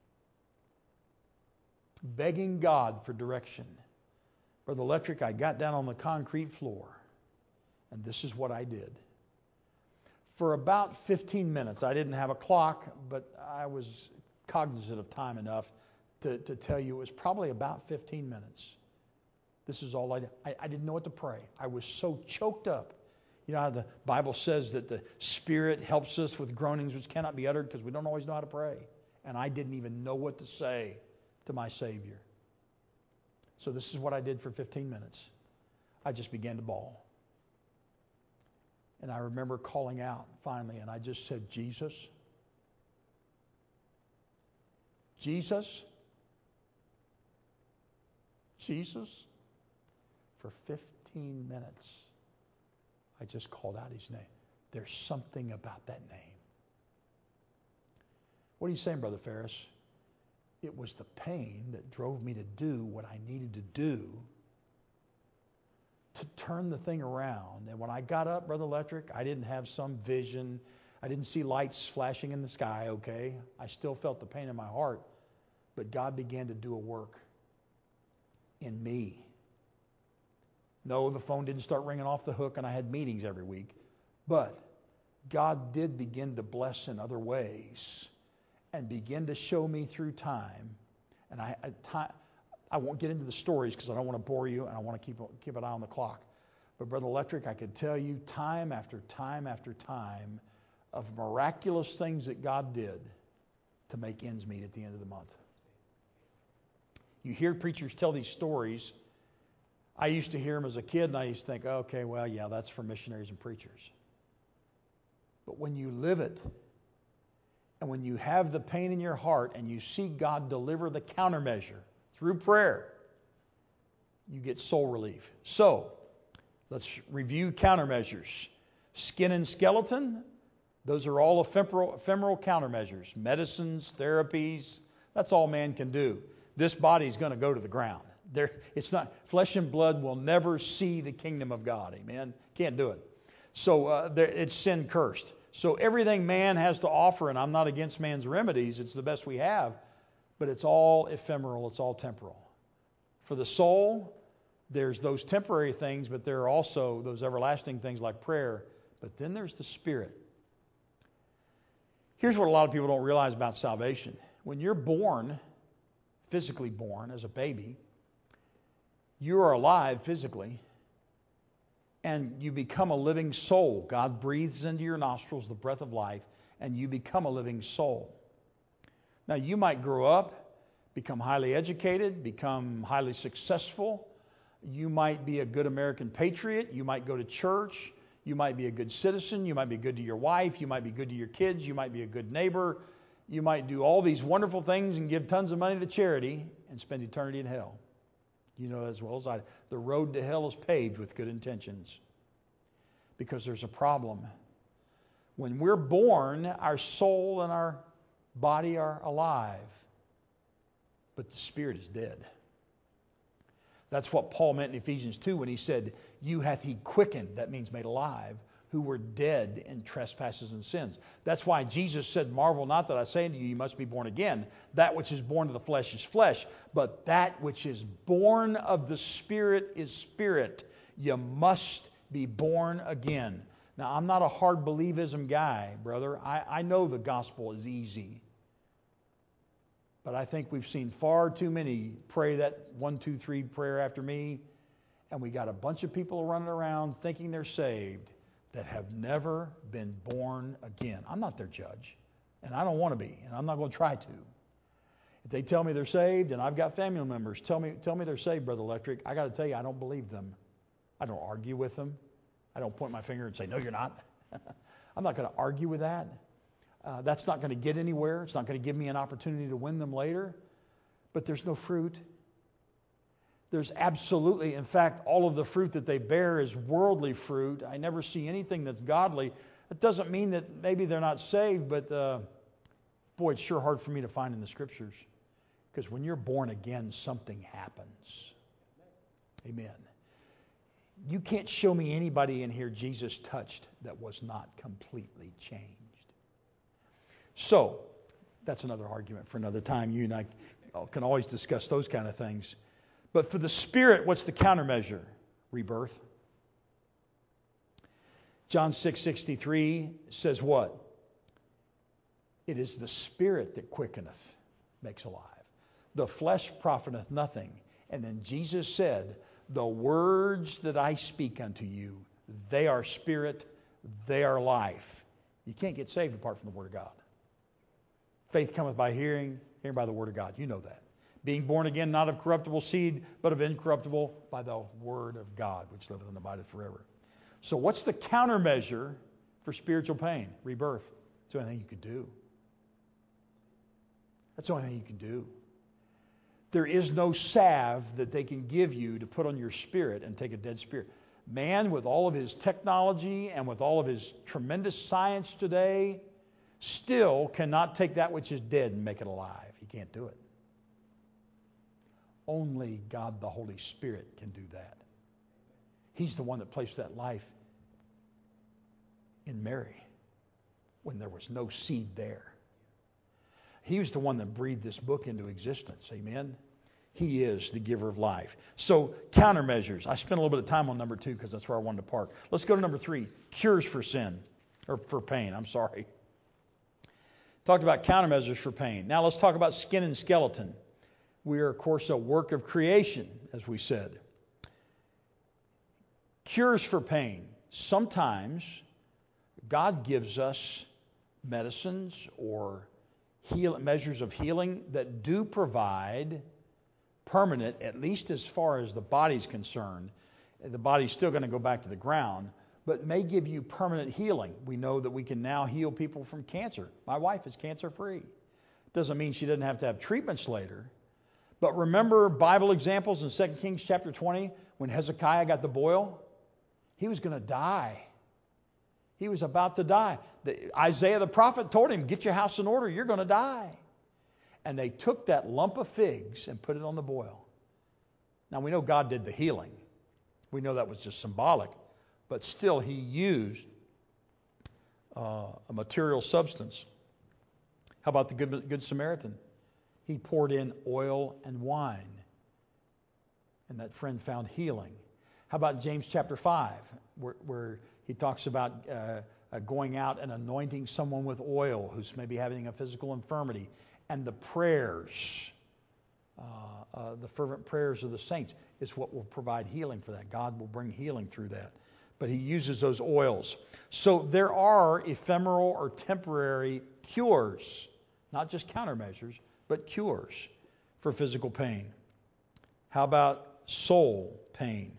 begging God for direction. Brother Electric, I got down on the concrete floor, and this is what I did. For about fifteen minutes, I didn't have a clock, but I was cognizant of time enough to, to tell you it was probably about fifteen minutes. This is all I did. I, I didn't know what to pray. I was so choked up. You know how the Bible says that the Spirit helps us with groanings which cannot be uttered because we don't always know how to pray. And I didn't even know what to say to my Savior. So this is what I did for fifteen minutes. I just began to bawl. And I remember calling out finally, and I just said, Jesus, Jesus, Jesus. For fifteen minutes, I just called out his name. There's something about that name. What are you saying, Brother Ferris? It was the pain that drove me to do what I needed to do to turn the thing around. And when I got up, Brother Electric, I didn't have some vision. I didn't see lights flashing in the sky, okay? I still felt the pain in my heart. But God began to do a work in me. No, the phone didn't start ringing off the hook, and I had meetings every week. But God did begin to bless in other ways and begin to show me through time. And I, I, time, I won't get into the stories because I don't want to bore you, and I want to keep, keep an eye on the clock. But Brother Electric, I could tell you time after time after time of miraculous things that God did. to make ends meet at the end of the month. You hear preachers tell these stories. I used to hear them as a kid, and I used to think, okay, well, yeah, that's for missionaries and preachers. But when you live it, and when you have the pain in your heart, and you see God deliver the countermeasure through prayer, you get soul relief. So, let's review countermeasures. Skin and skeleton, those are all ephemeral, ephemeral countermeasures. Medicines, therapies, that's all man can do. This body's going to go to the ground. There, it's not flesh and blood will never see the kingdom of God. Amen. Can't do it. So uh, there, it's sin cursed. So everything man has to offer, and I'm not against man's remedies. It's the best we have, but it's all ephemeral. It's all temporal. For the soul, there's those temporary things, but there are also those everlasting things like prayer. But then there's the spirit. Here's what a lot of people don't realize about salvation. When you're born, physically born as a baby, you are alive physically, and you become a living soul. God breathes into your nostrils the breath of life, and you become a living soul. Now, you might grow up, become highly educated, become highly successful. You might be a good American patriot. You might go to church. You might be a good citizen. You might be good to your wife. You might be good to your kids. You might be a good neighbor. You might do all these wonderful things and give tons of money to charity and spend eternity in hell. You know as well as I, the road to hell is paved with good intentions. Because there's a problem. When we're born, our soul and our body are alive. But the spirit is dead. That's what Paul meant in Ephesians two when he said, you hath he quickened, that means made alive, who were dead in trespasses and sins. That's why Jesus said, marvel not that I say unto you, you must be born again. That which is born of the flesh is flesh, but that which is born of the Spirit is spirit. You must be born again. Now, I'm not a hard believism guy, brother. I, I know the gospel is easy. But I think we've seen far too many pray that one, two, three prayer after me, and we got a bunch of people running around thinking they're saved that have never been born again. I'm not their judge, and I don't want to be, and I'm not going to try to. If they tell me they're saved, and I've got family members tell me tell me they're saved, Brother Electric, I got to tell you, I don't believe them. I don't argue with them. I don't point my finger and say, no, you're not. I'm not going to argue with that. Uh, that's not going to get anywhere. It's not going to give me an opportunity to win them later. But there's no fruit. There's absolutely, in fact, all of the fruit that they bear is worldly fruit. I never see anything that's godly. It doesn't mean that maybe they're not saved, but uh, boy, it's sure hard for me to find in the Scriptures. Because when you're born again, something happens. Amen. You can't show me anybody in here Jesus touched that was not completely changed. So, that's another argument for another time. You and I can always discuss those kind of things. But for the Spirit, what's the countermeasure? Rebirth. John six sixty-three says what? It is the Spirit that quickeneth, makes alive. The flesh profiteth nothing. And then Jesus said, the words that I speak unto you, they are spirit, they are life. You can't get saved apart from the Word of God. Faith cometh by hearing, hearing by the Word of God. You know that. Being born again, not of corruptible seed, but of incorruptible, by the Word of God, which liveth and abideth forever. So what's the countermeasure for spiritual pain? Rebirth. It's the only thing you could do. That's the only thing you can do. There is no salve that they can give you to put on your spirit and take a dead spirit. Man, with all of his technology and with all of his tremendous science today, still cannot take that which is dead and make it alive. He can't do it. Only God the Holy Spirit can do that. He's the one that placed that life in Mary when there was no seed there. He was the one that breathed this book into existence. Amen? He is the giver of life. So, countermeasures. I spent a little bit of time on number two because that's where I wanted to park. Let's go to number three. Cures for sin. Or for pain. I'm sorry. Talked about countermeasures for pain. Now let's talk about skin and skeleton. We are, of course, a work of creation, as we said. Cures for pain. Sometimes God gives us medicines or heal, measures of healing that do provide permanent, at least as far as the body's concerned. The body's still going to go back to the ground, but may give you permanent healing. We know that we can now heal people from cancer. My wife is cancer-free. Doesn't mean she doesn't have to have treatments later. But remember Bible examples in Second Kings chapter twenty when Hezekiah got the boil? He was going to die. He was about to die. The, Isaiah the prophet told him, get your house in order, you're going to die. And they took that lump of figs and put it on the boil. Now we know God did the healing. We know that was just symbolic. But still he used uh, a material substance. How about the Good, Good Samaritan? He poured in oil and wine. And that friend found healing. How about James chapter five, where, where he talks about uh, uh, going out and anointing someone with oil who's maybe having a physical infirmity. And the prayers, uh, uh, the fervent prayers of the saints is what will provide healing for that. God will bring healing through that. But he uses those oils. So there are ephemeral or temporary cures, not just countermeasures, but cures for physical pain. How about soul pain?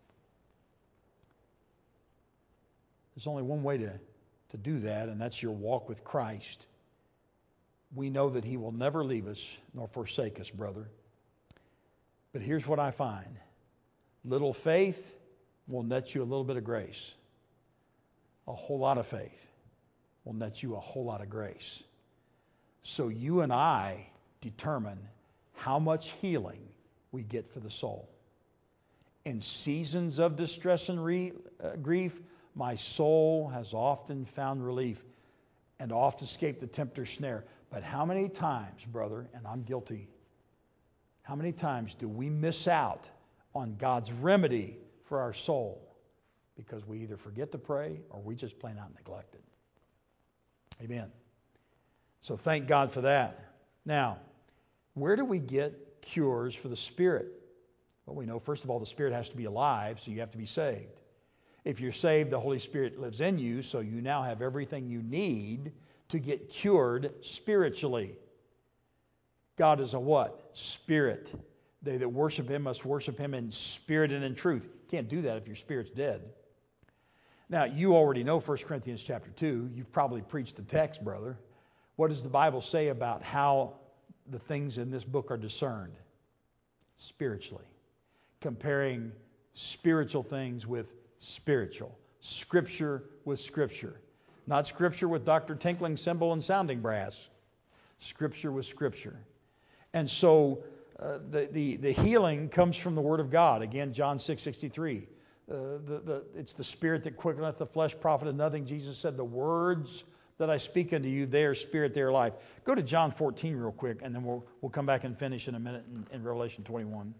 There's only one way to, to do that, and that's your walk with Christ. We know that he will never leave us nor forsake us, brother. But here's what I find. Little faith will net you a little bit of grace. A whole lot of faith will net you a whole lot of grace. So you and I determine how much healing we get for the soul. In seasons of distress and re, uh, grief, my soul has often found relief and oft escaped the tempter's snare. But how many times, brother, and I'm guilty, how many times do we miss out on God's remedy for our soul because we either forget to pray or we just plain out neglect it? Amen. So thank God for that. Now, where do we get cures for the Spirit? Well, we know, first of all, the Spirit has to be alive, so you have to be saved. If you're saved, the Holy Spirit lives in you, so you now have everything you need to get cured spiritually. God is a what? Spirit. They that worship him must worship him in spirit and in truth. You can't do that if your spirit's dead. Now, you already know First Corinthians chapter two. You've probably preached the text, brother. What does the Bible say about how the things in this book are discerned? Spiritually. Comparing spiritual things with spiritual. Scripture with Scripture. Not Scripture with Doctor Tinkling cymbal and sounding brass. Scripture with Scripture. And so uh, the, the, the healing comes from the Word of God. Again, John six sixty-three. Uh, the, the, it's the Spirit that quickeneth, the flesh profiteth nothing. Jesus said, the words that I speak unto you, they are spirit, they are life. Go to John fourteen real quick, and then we'll, we'll come back and finish in a minute in, in Revelation twenty-one.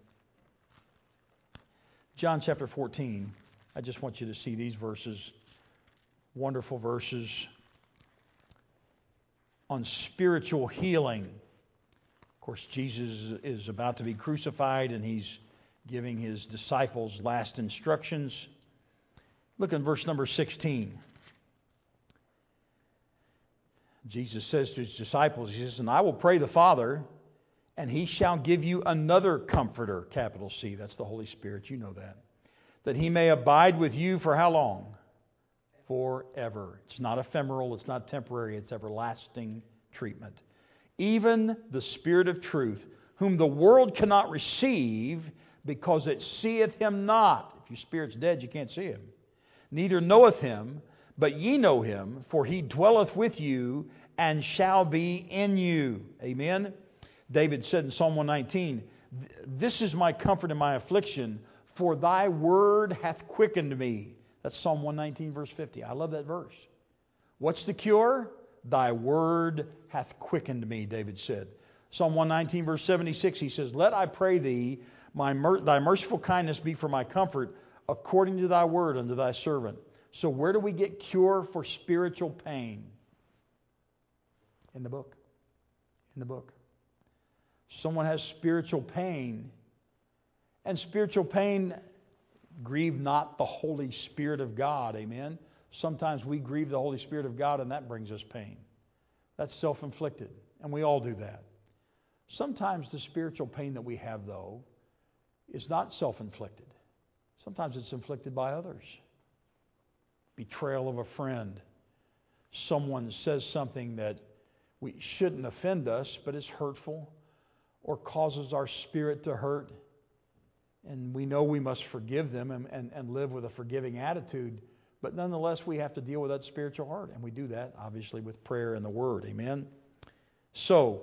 John chapter fourteen. I just want you to see these verses. Wonderful verses on spiritual healing. Of course, Jesus is about to be crucified, and he's giving his disciples last instructions. Look in verse number sixteen. Jesus says to his disciples, he says, and I will pray the Father, and he shall give you another comforter, capital C. That's the Holy Spirit. You know that. That he may abide with you for how long? Forever. It's not ephemeral. It's not temporary. It's everlasting treatment. Even the Spirit of truth, whom the world cannot receive because it seeth him not. If your spirit's dead, you can't see him. Neither knoweth him, but ye know him, for he dwelleth with you and shall be in you. Amen. David said in Psalm one nineteen, this is my comfort in my affliction, for thy word hath quickened me. That's Psalm one nineteen, verse fifty. I love that verse. What's the cure? Thy word hath quickened me, David said. Psalm one nineteen, verse seventy-six, he says, let, I pray thee, my mer- thy merciful kindness be for my comfort, according to thy word unto thy servant. So where do we get cure for spiritual pain? In the book. In the book. Someone has spiritual pain. And spiritual pain, grieve not the Holy Spirit of God. Amen. Sometimes we grieve the Holy Spirit of God and that brings us pain. That's self-inflicted. and we all do that. Sometimes the spiritual pain that we have, though, is not self-inflicted. Sometimes it's inflicted by others. Betrayal of a friend. Someone says something that we shouldn't offend us, but is hurtful or causes our spirit to hurt. And we know we must forgive them and, and, and live with a forgiving attitude. But nonetheless, we have to deal with that spiritual hurt. And we do that, obviously, with prayer and the Word. Amen? So,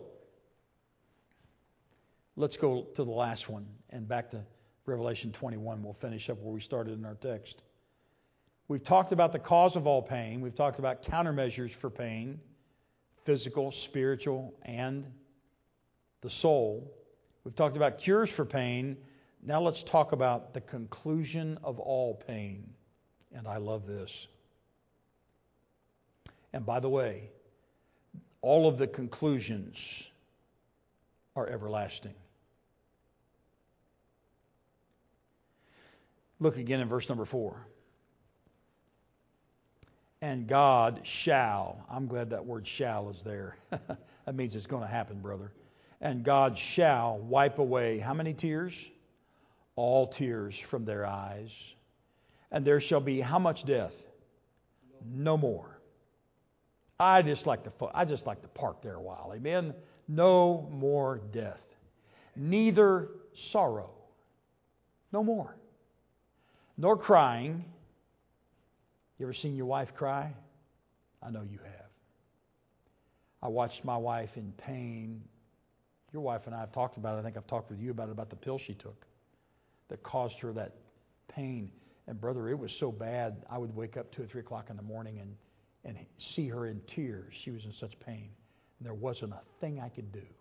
let's go to the last one and back to Revelation twenty-one. We'll finish up where we started in our text. We've talked about the cause of all pain. We've talked about countermeasures for pain, physical, spiritual, and the soul. We've talked about cures for pain. Now let's talk about the conclusion of all pain. And I love this. And by the way, all of the conclusions are everlasting. Look again in verse number four. And God shall, I'm glad that word shall is there. That means it's going to happen, brother. And God shall wipe away how many tears? All tears from their eyes. And there shall be how much death? No more. I just like to I just like to park there a while. Amen. No more death. Neither sorrow. No more. Nor crying. You ever seen your wife cry? I know you have. I watched my wife in pain. Your wife and I have talked about it. I think I've talked with you about it, about the pill she took that caused her that pain. And brother, it was so bad, I would wake up two or three o'clock in the morning and, and see her in tears. She was in such pain. And there wasn't a thing I could do.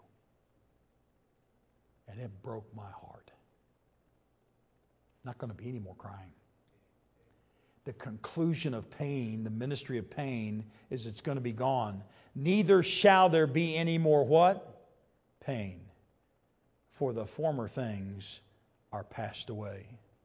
And it broke my heart. Not going to be any more crying. The conclusion of pain, the ministry of pain, is it's going to be gone. Neither shall there be any more what? Pain. For the former things are passed away.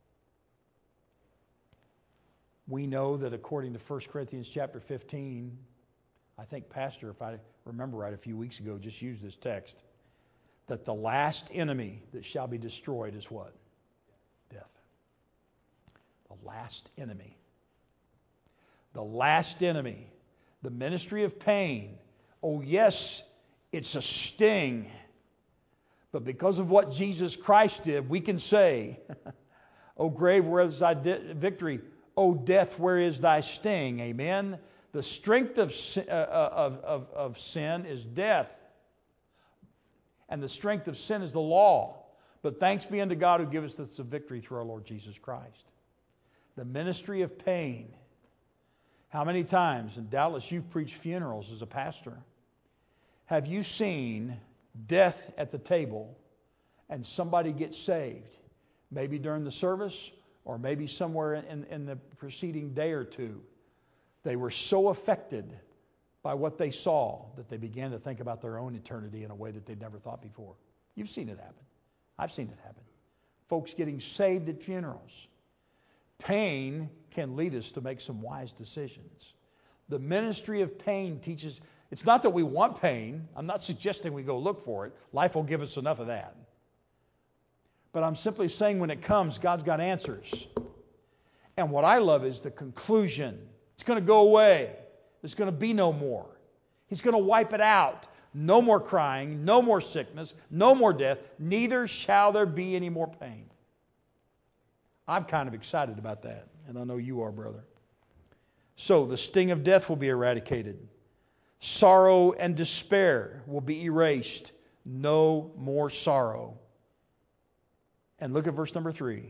We know that according to First Corinthians chapter fifteen, I think Pastor, if I remember right a few weeks ago, just used this text, that the last enemy that shall be destroyed is what? Death. The last enemy. The last enemy. The ministry of pain. Oh yes, it's a sting. But because of what Jesus Christ did, we can say, O grave, where is thy de- victory? O death, where is thy sting? Amen. The strength of, uh, of, of, of sin is death. And the strength of sin is the law. But thanks be unto God who gives us the victory through our Lord Jesus Christ. The ministry of pain. How many times, and doubtless you've preached funerals as a pastor, have you seen death at the table and somebody gets saved? Maybe during the service or maybe somewhere in, in the preceding day or two. They were so affected by what they saw that they began to think about their own eternity in a way that they'd never thought before. You've seen it happen. I've seen it happen. Folks getting saved at funerals. Pain can lead us to make some wise decisions. The ministry of pain teaches, it's not that we want pain. I'm not suggesting we go look for it. Life will give us enough of that. But I'm simply saying when it comes, God's got answers. And what I love is the conclusion. It's going to go away. There's going to be no more. He's going to wipe it out. No more crying, no more sickness, no more death. Neither shall there be any more pain. I'm kind of excited about that. And I know you are, brother. So the sting of death will be eradicated. Sorrow and despair will be erased. No more sorrow. And look at verse number three.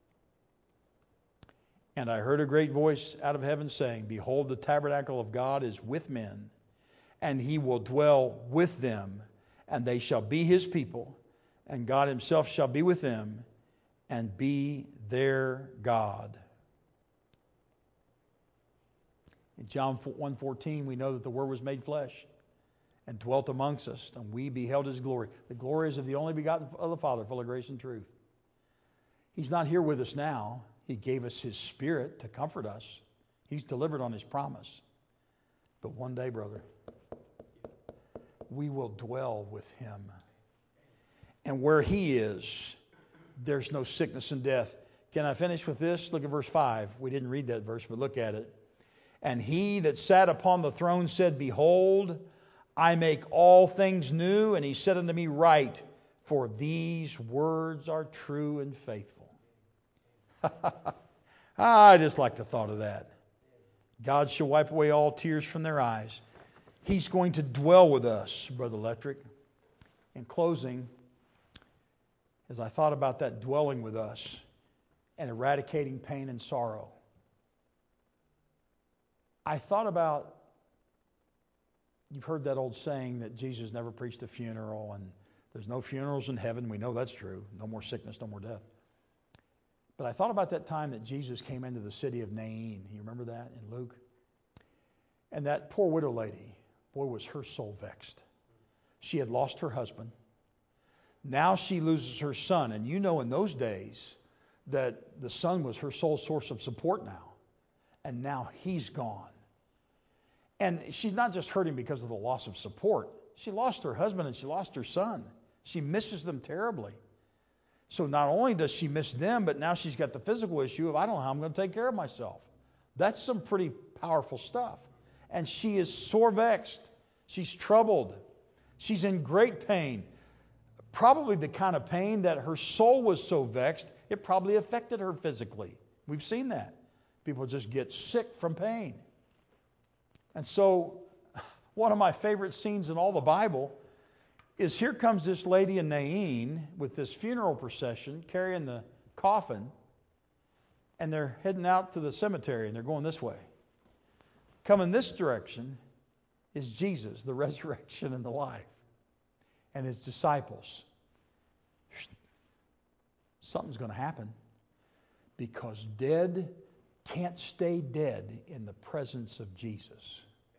And I heard a great voice out of heaven saying, Behold, the tabernacle of God is with men, and he will dwell with them, and they shall be his people, and God himself shall be with them, and be their God. In John one fourteen, we know that the Word was made flesh and dwelt amongst us, and we beheld his glory. The glory is of the only begotten of the Father, full of grace and truth. He's not here with us now. He gave us his Spirit to comfort us. He's delivered on his promise. But one day, brother, we will dwell with Him. And where He is, there's no sickness and death. Can I finish with this? Look at verse five. We didn't read that verse, but look at it. And He that sat upon the throne said, Behold, I make all things new. And He said unto me, Write, for these words are true and faithful. I just like the thought of that. God shall wipe away all tears from their eyes. He's going to dwell with us, Brother Electric. In closing, as I thought about that dwelling with us and eradicating pain and sorrow, I thought about, you've heard that old saying that Jesus never preached a funeral and there's no funerals in heaven. We know that's true. No more sickness, no more death. But I thought about that time that Jesus came into the city of Nain. You remember that in Luke? And that poor widow lady, boy, was her soul vexed. She had lost her husband. Now she loses her son. And you know in those days that the son was her sole source of support now. And now he's gone. And she's not just hurting because of the loss of support. She lost her husband and she lost her son. She misses them terribly. So not only does she miss them, but now she's got the physical issue of, I don't know how I'm going to take care of myself. That's some pretty powerful stuff. And she is sore vexed. She's troubled. She's in great pain. Probably the kind of pain that her soul was so vexed, it probably affected her physically. We've seen that. People just get sick from pain. And so one of my favorite scenes in all the Bible is here comes this lady in Nain with this funeral procession carrying the coffin, and they're heading out to the cemetery and they're going this way. Coming this direction is Jesus, the resurrection and the life, and His disciples. Something's going to happen because dead can't stay dead in the presence of Jesus.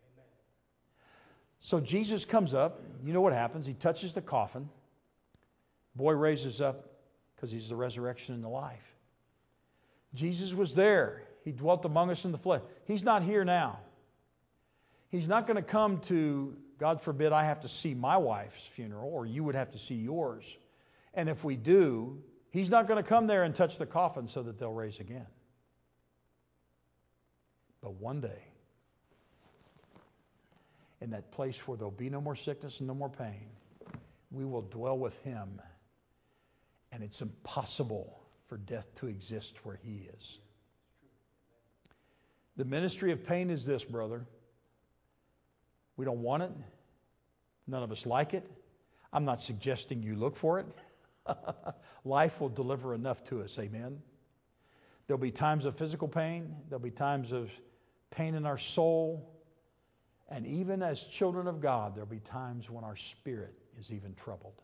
So Jesus comes up. You know what happens. He touches the coffin. Boy raises up because He's the resurrection and the life. Jesus was there. He dwelt among us in the flesh. He's not here now. He's not going to come to, God forbid, I have to see my wife's funeral, or you would have to see yours. And if we do, He's not going to come there and touch the coffin so that they'll raise again. But one day, in that place where there'll be no more sickness and no more pain, we will dwell with Him. And it's impossible for death to exist where He is. The ministry of pain is this, brother. We don't want it. None of us like it. I'm not suggesting you look for it. Life will deliver enough to us, amen? There'll be times of physical pain. There'll be times of pain in our soul. And even as children of God, there'll be times when our spirit is even troubled.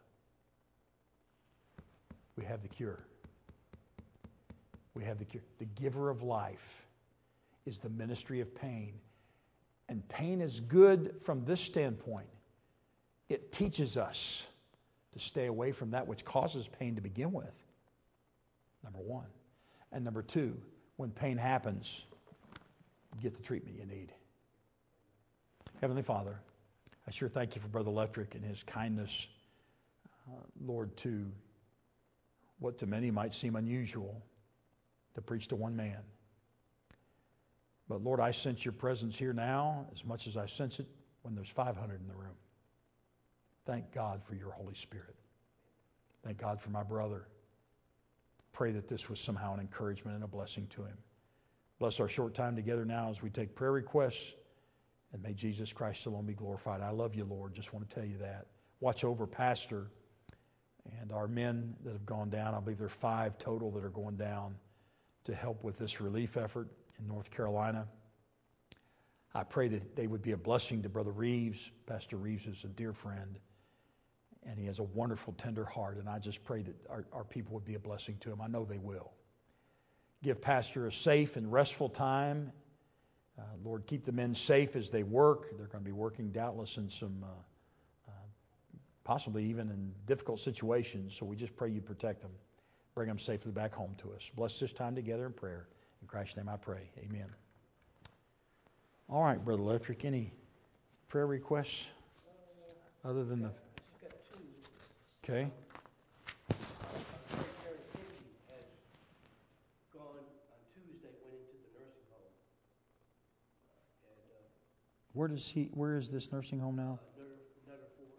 We have the cure. We have the cure. The giver of life is the ministry of pain. And pain is good from this standpoint. It teaches us to stay away from that which causes pain to begin with. Number one. And number two, when pain happens, get the treatment you need. Heavenly Father, I sure thank You for Brother Electric and his kindness, uh, Lord, to what to many might seem unusual, to preach to one man. But Lord, I sense Your presence here now as much as I sense it when there's five hundred in the room. Thank God for Your Holy Spirit. Thank God for my brother. Pray that this was somehow an encouragement and a blessing to him. Bless our short time together now as we take prayer requests. And may Jesus Christ alone be glorified. I love You, Lord. Just want to tell You that. Watch over Pastor and our men that have gone down. I believe there are five total that are going down to help with this relief effort in North Carolina. I pray that they would be a blessing to Brother Reeves. Pastor Reeves is a dear friend, and he has a wonderful, tender heart. And I just pray that our, our people would be a blessing to him. I know they will. Give Pastor a safe and restful time. Uh, Lord, keep the men safe as they work. They're going to be working doubtless in some, uh, uh, possibly even in difficult situations. So we just pray You protect them. Bring them safely back home to us. Bless this time together in prayer. In Christ's name I pray. Amen. All right, Brother Electric, any prayer requests? other than the. She's got two. Okay. Our great Jerry Hickey has gone on Tuesday, went into the nursing home. Uh, and uh, Where does he? Where is this nursing home now? uh, Nutter, Nutter Fort.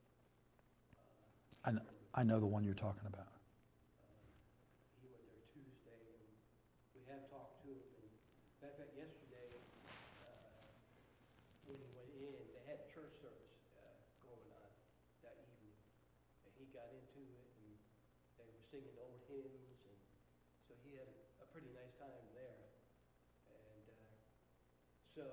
Uh, I know, I know the one you're talking about. uh, he went there Tuesday, and we have talked to him. And matter of fact, yesterday, uh, when he went in, they had a church service uh, going on that evening, and he got into it, and they were singing old hymns, and so he had a, a pretty nice time there. And uh, so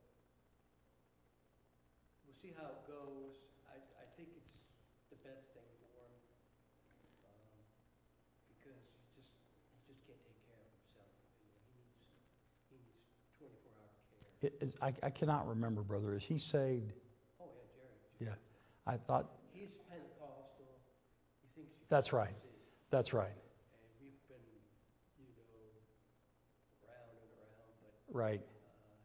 we'll see how it goes. I, I think it's the best thing for him um, because he just he just can't take care of himself. You know, he needs he needs twenty-four hour care. It is, I, I cannot remember, brother. Is he saved? Oh yeah, Jerry. Jerry Yeah. I thought. He's Pentecostal. He thinks he That's right. is. That's right. And we've been, you know, around and around, but Right. uh,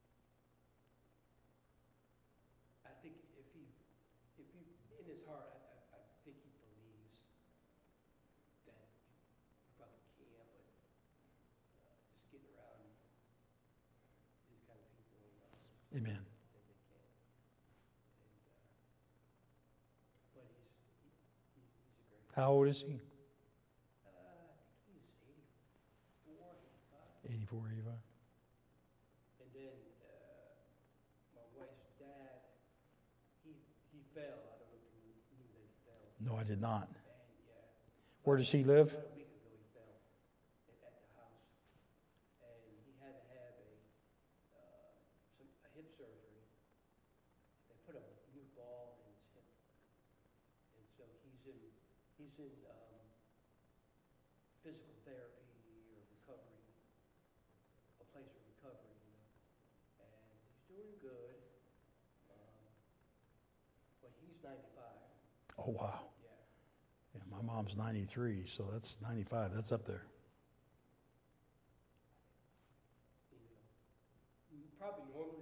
I think if he, if he, in his heart, I, I, I think he believes that you probably can't, but uh, just getting around these kind of people, you know, just Amen. then they can't. And uh, but he's he, he's he's a great guy. How old is he? Uh, I think he's eighty-four, eighty-five. eighty-four, eighty-five. And then uh, my wife's dad, he he fell. I don't know if you knew, knew that he fell. No, I did not. And yeah. Where does he live? About a week ago he fell at, at the house, and he had to have a uh, some a hip surgery. They put a new ball in his hip, and so he's in he's in um, physical therapy or recovery, a place of recovery, you know, and he's doing good. Um, but he's ninety-five. Oh, wow. Yeah. Yeah, my mom's ninety-three, so that's ninety-five. That's up there. You know, probably normally